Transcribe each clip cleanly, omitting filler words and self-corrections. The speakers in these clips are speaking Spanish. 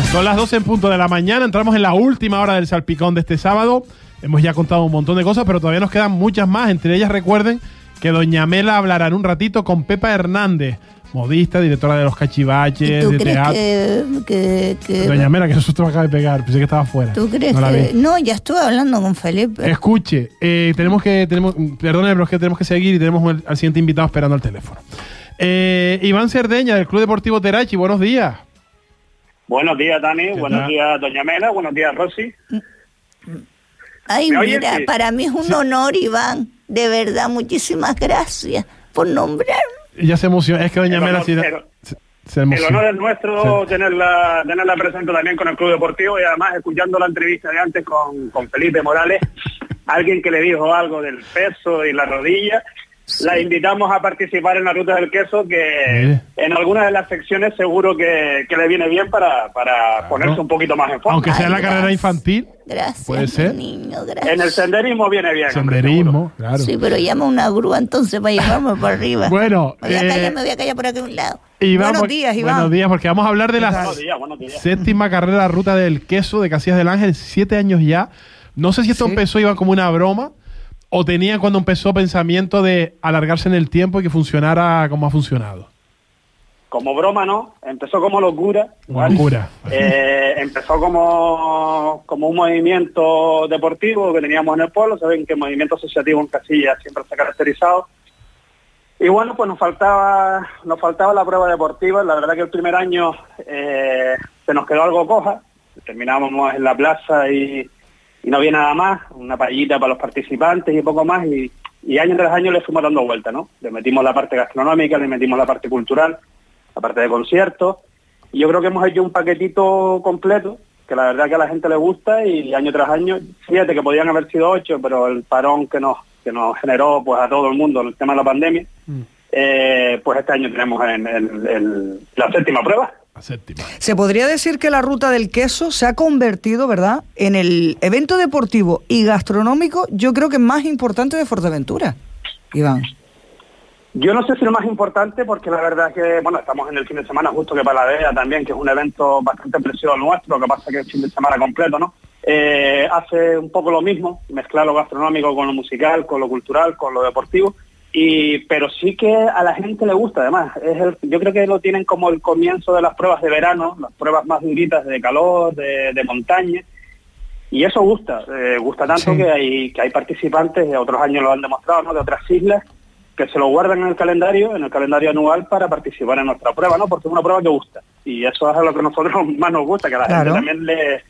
Son las 12 en punto de la mañana, entramos en la última hora del salpicón de este sábado. Hemos ya contado un montón de cosas, pero todavía nos quedan muchas más. Entre ellas, recuerden que doña Mela hablará en un ratito con Pepa Hernández, modista, directora de Los Cachivaches, de teatro. Doña Mela, que eso te me acaba de pegar, pensé que estaba fuera. ¿Tú crees No, ya estuve hablando con Felipe. Escuche, perdone, pero es que tenemos que seguir y tenemos al siguiente invitado esperando al teléfono. Iván Cerdeña, del Club Deportivo Terachi, buenos días. Buenos días, Dani. Buenos días, doña Mela. Buenos días, Rosy. Ay, mira, sí. Para mí es un honor, Iván. De verdad, muchísimas gracias por nombrarme. Ya se emociona. Es que doña Mela se emociona. El honor es nuestro tenerla presente también con el Club Deportivo y además escuchando la entrevista de antes con Felipe Morales, alguien que le dijo algo del peso y la rodilla. Sí. La invitamos a participar en la Ruta del Queso, que en algunas de las secciones seguro que le viene bien para ponerse un poquito más en forma. Aunque sea en la carrera infantil. Gracias, puede ser. Niño, gracias. En el senderismo viene bien. Senderismo, hombre, claro. Sí, pero llama una grúa entonces para llevarme por arriba. Bueno, me voy a callar por aquí a un lado. Iván, buenos días, Iván. Buenos días, porque vamos a hablar de la buenos días. séptima carrera Ruta del Queso de Casillas del Ángel, 7 años ya. No sé si esto empezó, Iván, como una broma, o tenía cuando empezó pensamiento de alargarse en el tiempo y que funcionara como ha funcionado. Como broma, ¿no? Empezó como locura. Locura. Empezó como un movimiento deportivo que teníamos en el pueblo. Saben que el movimiento asociativo en Casillas siempre se ha caracterizado. Y bueno, pues nos faltaba la prueba deportiva. La verdad que el primer año se nos quedó algo coja. Terminábamos en la plaza y no había nada más, una paellita para los participantes y poco más, y año tras año le fuimos dando vuelta, ¿no? Le metimos la parte gastronómica, le metimos la parte cultural, la parte de conciertos, y yo creo que hemos hecho un paquetito completo, que la verdad que a la gente le gusta, y año tras año, fíjate que podían haber sido 8, pero el parón que nos generó pues a todo el mundo el tema de la pandemia, pues este año tenemos la séptima prueba. Séptima. Se podría decir que la Ruta del Queso se ha convertido, ¿verdad?, en el evento deportivo y gastronómico, yo creo que más importante de Fuerteventura, Iván. Yo no sé si lo más importante, porque la verdad es que, bueno, estamos en el fin de semana justo que Paladea también, que es un evento bastante parecido al nuestro, lo que pasa que es fin de semana completo, ¿no? Hace un poco lo mismo, mezclar lo gastronómico con lo musical, con lo cultural, con lo deportivo, pero sí que a la gente le gusta, además. Yo creo que lo tienen como el comienzo de las pruebas de verano, las pruebas más duritas de calor, de montaña, y eso gusta. Gusta tanto que hay participantes, otros años lo han demostrado, ¿no?, de otras islas, que se lo guardan en el calendario anual para participar en nuestra prueba, ¿no?, porque es una prueba que gusta, y eso es lo que a nosotros más nos gusta, que a la gente también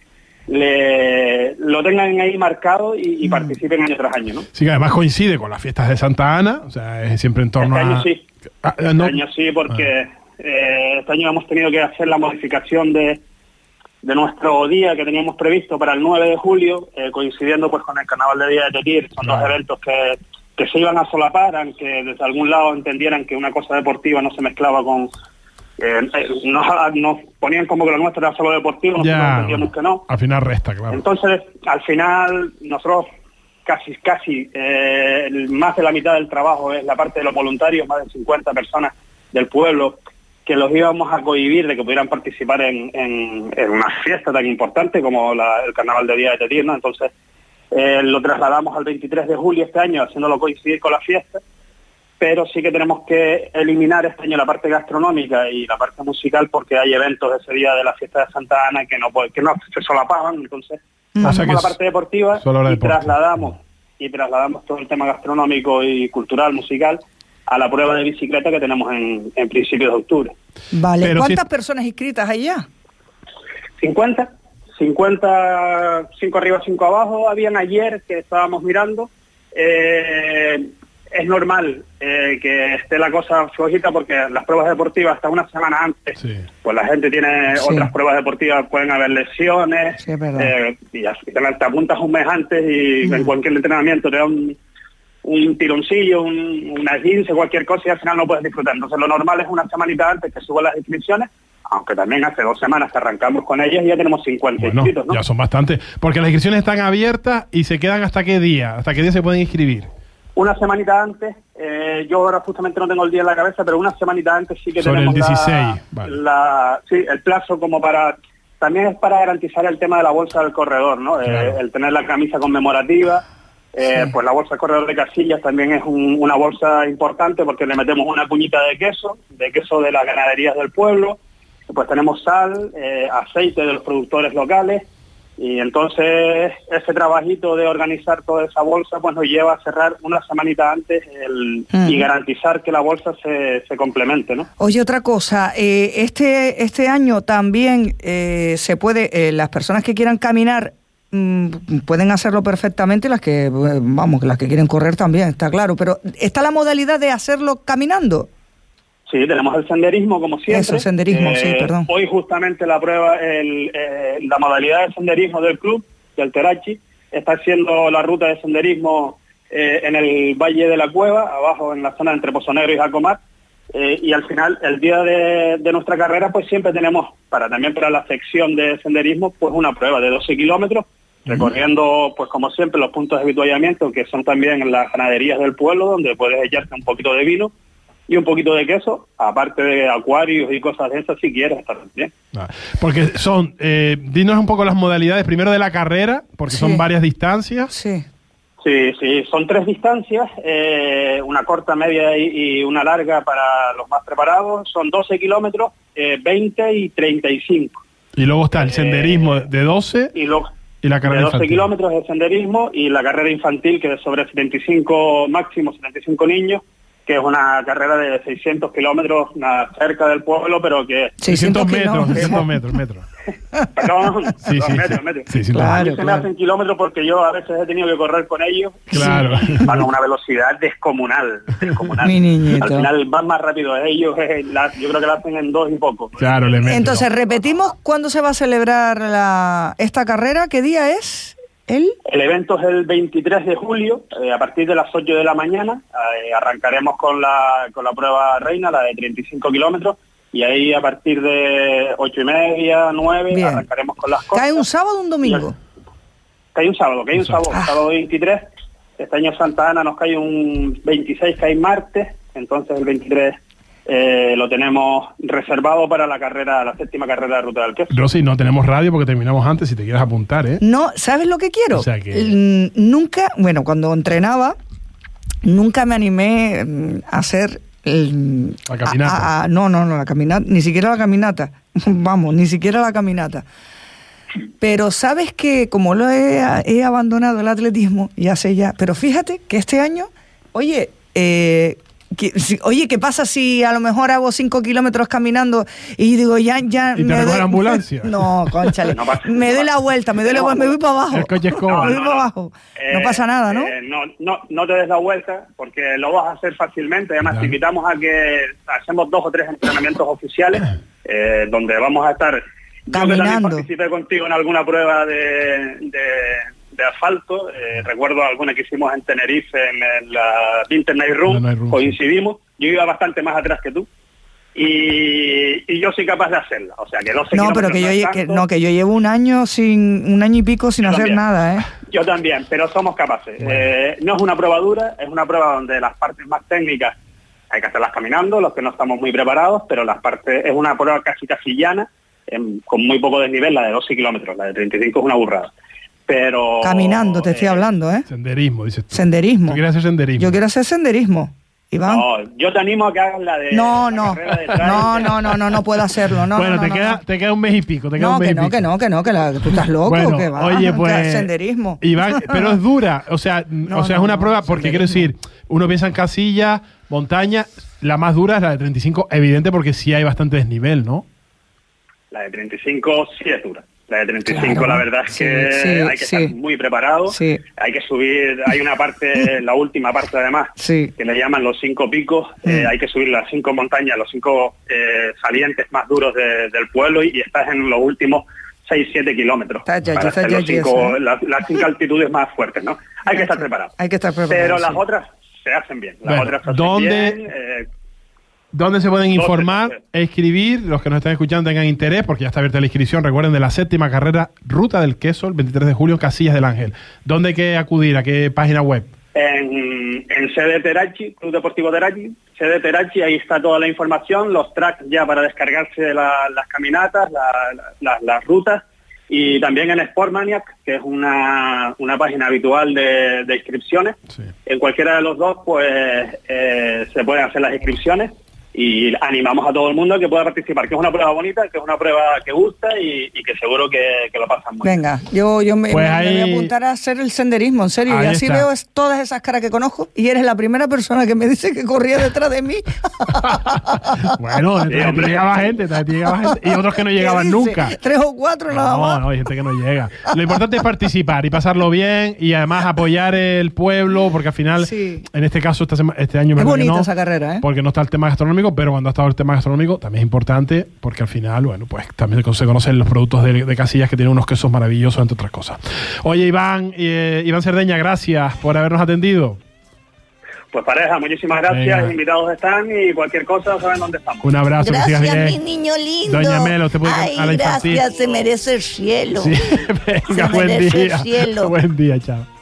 lo tengan ahí marcado y participen año tras año, ¿no? Sí, que además coincide con las fiestas de Santa Ana, o sea, es siempre en torno este año sí, porque este año hemos tenido que hacer la modificación de nuestro día que teníamos previsto para el 9 de julio, coincidiendo pues con el Carnaval de Día de Tetir. Son dos eventos que se iban a solapar, que desde algún lado entendieran que una cosa deportiva no se mezclaba con... nos ponían como que lo nuestro era solo deportivo, nosotros entendíamos que no. Al final resta, claro. Entonces, al final, nosotros casi más de la mitad del trabajo es la parte de los voluntarios, más de 50 personas del pueblo, que los íbamos a cohibir de que pudieran participar en una fiesta tan importante como el Carnaval de Día de Tetir, ¿no? Entonces, lo trasladamos al 23 de julio este año, haciéndolo coincidir con la fiesta, pero sí que tenemos que eliminar este año la parte gastronómica y la parte musical, porque hay eventos ese día de la fiesta de Santa Ana que no se solapaban. Entonces hacemos la parte deportiva y trasladamos todo el tema gastronómico y cultural, musical, a la prueba de bicicleta que tenemos en principios de octubre. Vale. Pero ¿cuántas personas inscritas hay ya? 50, 5 arriba, 5 abajo, habían ayer que estábamos mirando. Es normal que esté la cosa flojita, porque las pruebas deportivas hasta una semana antes, pues la gente tiene otras pruebas deportivas, pueden haber lesiones, y te apuntas un mes antes y en cualquier entrenamiento te da un tironcillo, una esguince, cualquier cosa, y al final no puedes disfrutar. Entonces lo normal es una semanita antes que suban las inscripciones, aunque también hace 2 semanas que arrancamos con ellas y ya tenemos 50 inscritos, ¿no? Ya son bastantes, porque las inscripciones están abiertas y se quedan ¿hasta qué día se pueden inscribir? Una semanita antes, yo ahora justamente no tengo el día en la cabeza, pero una semanita antes sí que sobre tenemos el 16, el plazo como para también es para garantizar el tema de la bolsa del corredor, ¿no? Claro. El tener la camisa conmemorativa. Pues la bolsa del corredor de Casillas también es una bolsa importante porque le metemos una cuñita de queso de las ganaderías del pueblo, pues tenemos sal, aceite de los productores locales, y entonces ese trabajito de organizar toda esa bolsa pues nos lleva a cerrar una semanita antes y garantizar que la bolsa se complemente, ¿no? Oye, otra cosa, este año también se puede, las personas que quieran caminar pueden hacerlo perfectamente, las que quieren correr también, está claro, pero ¿está la modalidad de hacerlo caminando? Sí, tenemos el senderismo como siempre. Eso, senderismo, sí, perdón. Hoy justamente la prueba, la modalidad de senderismo del club, del Terachi, está haciendo la ruta de senderismo en el Valle de la Cueva, abajo en la zona entre Pozo Negro y Jacomar, y al final, el día de nuestra carrera, pues siempre tenemos, también para la sección de senderismo, pues una prueba de 12 kilómetros, recorriendo, pues como siempre, los puntos de avituallamiento, que son también en las ganaderías del pueblo, donde puedes echarte un poquito de vino y un poquito de queso, aparte de acuarios y cosas de esas, si quieres, estar bien. Porque son, dinos un poco las modalidades, primero de la carrera, porque son varias distancias. Sí, son 3 distancias, una corta, media y una larga para los más preparados, son 12 kilómetros, 20 y 35. Y luego está el senderismo de 12 y la carrera de 12 infantil. Kilómetros de senderismo y la carrera infantil, que es sobre 75 niños, que es una carrera de 600 kilómetros cerca del pueblo, pero que... 600 metros. Perdón, sí, metros. Sí, claro, a mí se me hacen kilómetros porque yo a veces he tenido que correr con ellos. Claro. Van a una velocidad descomunal. Mi niñito. Al final van más rápido ellos, yo creo que la hacen en 2 y poco. Claro, le meten. Entonces, repetimos, ¿cuándo se va a celebrar esta carrera? ¿Qué día es? El evento es el 23 de julio, a partir de las 8 de la mañana. Arrancaremos con la prueba reina, la de 35 kilómetros, y ahí a partir de 8:30, 9, bien, arrancaremos con las cosas. ¿Cae un sábado o un domingo? Cae un sábado, sábado 23. Este año Santa Ana nos cae un 26, cae martes, entonces el 23 lo tenemos reservado para la séptima carrera de Ruta del Queso. Rosy, no tenemos radio porque terminamos antes, si te quieres apuntar, ¿eh? No, ¿sabes lo que quiero? O sea que... Nunca, cuando entrenaba, nunca me animé a hacer... la caminata. No, la caminata, ni siquiera la caminata. Vamos, ni siquiera la caminata. Pero sabes que como he abandonado el atletismo, pero fíjate que este año, oye, ¿qué pasa si a lo mejor hago 5 kilómetros caminando y digo, ya... ¿Y te recoge la ambulancia? No, cónchale. Me doy la vuelta, me voy para abajo. El coche escoba. Me voy para abajo. No pasa nada, ¿no? No te des la vuelta, porque lo vas a hacer fácilmente. Además, te invitamos a que hacemos 2 o 3 entrenamientos oficiales, donde vamos a estar... Caminando. Yo también participé contigo en alguna prueba de asfalto, recuerdo alguna que hicimos en Tenerife, en la Winter Night Run, coincidimos, yo iba bastante más atrás que tú, y yo soy capaz de hacerla, o sea que no sé. No, pero que yo llevo un año y pico sin hacer nada, ¿eh? Yo también, pero somos capaces. Bueno. No es una prueba dura, es una prueba donde las partes más técnicas hay que hacerlas caminando, los que no estamos muy preparados, pero es una prueba casi llana, con muy poco desnivel. La de 12 kilómetros, la de 35 es una burrada. Pero caminando te estoy hablando, ¿eh? Senderismo, dices tú. Senderismo. ¿Tú quieres hacer senderismo? Yo quiero hacer senderismo, Iván. No, yo te animo a que hagas la de... No puedo hacerlo. Bueno, te queda un mes y pico. Que tú estás loco. Bueno, que va, oye, pues... senderismo. Iván, pero es dura, o sea, es una prueba, porque quiero decir, uno piensa en Casillas, montaña, la más dura es la de 35, evidente, porque sí hay bastante desnivel, ¿no? La de 35 sí es dura. La de 35, claro, la verdad es que hay que estar muy preparado. Sí. Hay que subir, hay una parte, la última parte además, que le llaman los 5 picos. Hay que subir las 5 montañas, los 5 salientes más duros del pueblo, y estás en los últimos 6-7 kilómetros. Las 5 altitudes más fuertes, ¿no? Hay que estar preparado. Pero las otras se hacen bien. Las otras se hacen bien. ¿Dónde se pueden informar, escribir? Los que nos están escuchando tengan interés, porque ya está abierta la inscripción, recuerden, de la séptima carrera Ruta del Queso, el 23 de julio en Casillas del Ángel. ¿Dónde hay que acudir? ¿A qué página web? En sede Terachi, Club Deportivo Terachi, sede Terachi, ahí está toda la información, los tracks ya para descargarse de las caminatas, las rutas, y también en Sportmaniac, que es una página habitual de inscripciones. Sí. En cualquiera de los dos pues se pueden hacer las inscripciones, y animamos a todo el mundo a que pueda participar, que es una prueba bonita, que es una prueba que gusta y que seguro que lo pasan muy bien. Venga, yo me voy a apuntar a hacer el senderismo, en serio, y así está. Veo todas esas caras que conozco, y eres la primera persona que me dice que corría detrás de mí. Bueno, te llegaba gente, y otros que no llegaban nunca. 3 o 4 nada más. No, hay gente que no llega. Lo importante es participar y pasarlo bien, y además apoyar el pueblo, porque al final, en este caso, este año... Es bonita esa carrera, ¿eh? Porque no está el tema gastronómico, pero cuando ha estado el tema gastronómico también es importante, porque al final, bueno, pues también se conocen los productos de Casillas, que tienen unos quesos maravillosos, entre otras cosas. Oye, Iván Cerdeña, gracias por habernos atendido. Pues pareja, muchísimas gracias. Venga. Invitados están, y cualquier cosa saben dónde estamos. Un abrazo. Gracias, que sigas bien. Mi niño lindo. Doña Mela, usted puede ir a la infantil. Gracias, se merece el cielo. Sí, venga, buen día. El cielo. Buen día, chao.